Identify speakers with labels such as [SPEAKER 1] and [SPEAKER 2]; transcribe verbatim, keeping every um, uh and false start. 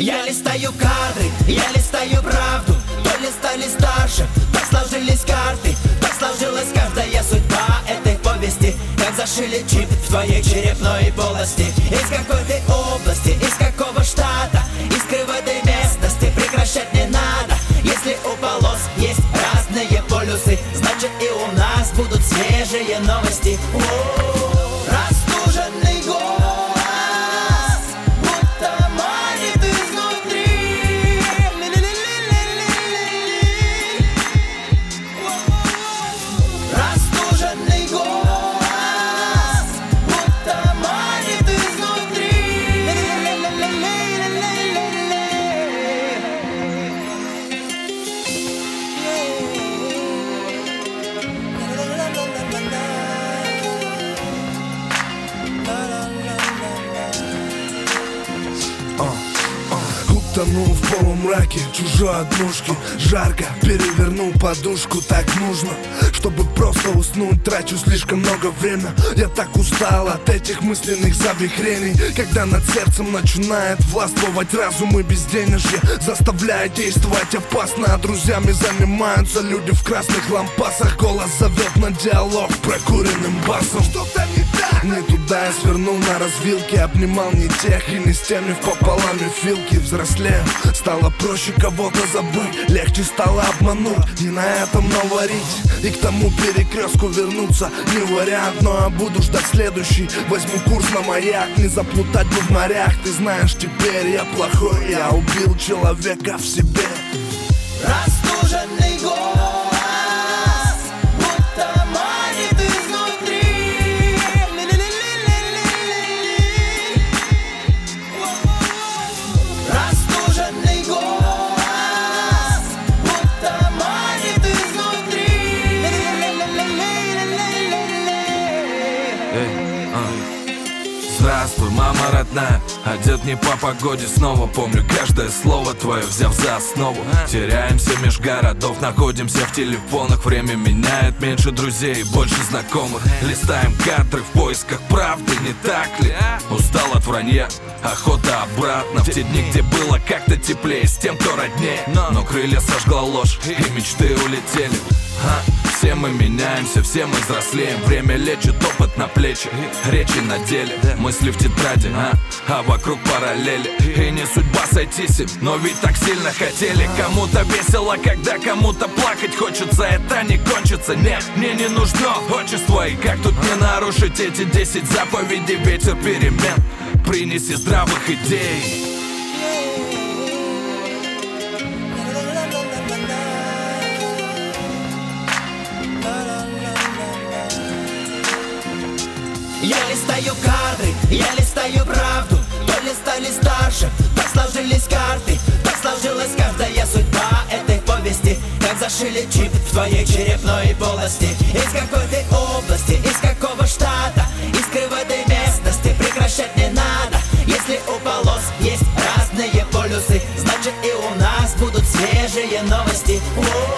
[SPEAKER 1] Я листаю кадры, я листаю правду. То ли стали старше, так сложились карты, так сложилась каждая судьба этой повести. Как зашили чип в твоей черепной полости. Из какой ты области, из какого штата, искры в этой местности прекращать не надо. Если у полос есть разные полюсы, значит и у нас будут свежие новости. О-о-о. Растуженный голос будто манит изнутри. Растуженный голос будто манит изнутри.
[SPEAKER 2] Утонул в полумраке чужой однушки. Жарко, перевернул подушку, так нужно. Чтобы просто уснуть, трачу слишком много времени. Я так устал от этих мысленных завихрений, когда над сердцем начинает властвовать разум и безденежье. Заставляет действовать опасно, а друзьями занимаются люди в красных лампасах. Голос зовет на диалог прокуренным басом. Что-то не так. Не туда я свернул на развилке. Обнимал не тех и не с теми впополам и филки. Взрослею, стало проще кого-то забыть. Легче стало обмануть, не на этом наварить. И к тому перекрестку вернуться не вариант. Но я буду ждать следующий. Возьму курс на маяк, не заплутать бы в морях. Ты знаешь, теперь я плохой, я убил человека в себе.
[SPEAKER 1] Растуженный голос будто манит изнутри. Растуженный голос будто манит изнутри.
[SPEAKER 3] Эй, а. Здравствуй, мама родная. Одет не по погоде, снова помню каждое слово твое, взяв за основу. Теряемся меж городов, находимся в телефонах. Время меняет, меньше друзей, больше знакомых. Листаем кадры в поисках правды, не так ли? Устал от вранья, охота обратно. В те дни, где было как-то теплее с тем, кто роднее. Но крылья сожгла ложь, и мечты улетели. а? Все мы меняемся, все мы взрослеем. Время лечит, опыт на плечи, речи на деле, мысли в тетради, а, а вокруг параллели. И не судьба сойтись им, но ведь так сильно хотели. Кому-то весело, когда кому-то плакать хочется. Это не кончится, нет, мне не нужно отчество. И как тут не нарушить эти десять заповедей? Ветер перемен, принеси здравых идей.
[SPEAKER 1] Я листаю кадры, я листаю правду. То ли стали старше, так сложились карты, так сложилась каждая судьба этой повести. Как зашили чип в твоей черепной полости. Из какой ты области, из какого штата, искры в этой местности прекращать не надо. Если у полос есть разные полюсы, значит и у нас будут свежие новости. О-о-о.